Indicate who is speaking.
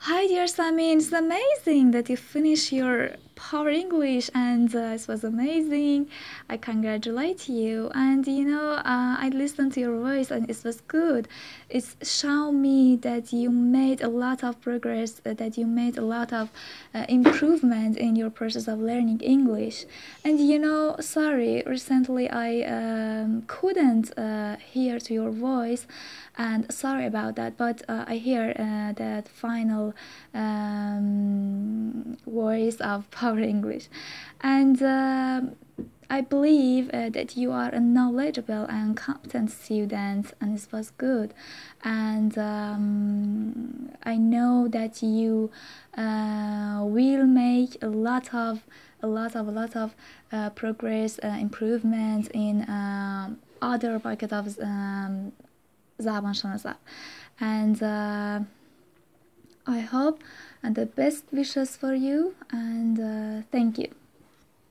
Speaker 1: Hi, dear Samin. It's amazing that you finished your Power English, and it was amazing. I congratulate you. And I listened to your voice, and it was good. It's show me that you made a lot of progress, that you made a lot of improvement in your process of learning English. And sorry, recently I couldn't hear to your voice, and sorry about that. But I hear that final voice of Power English, and I believe that you are a knowledgeable and competent student, and this was good. And I know that you will make a lot of progress, improvement in other pocket of زبان شناسا. And I hope and the best wishes for you, and thank you.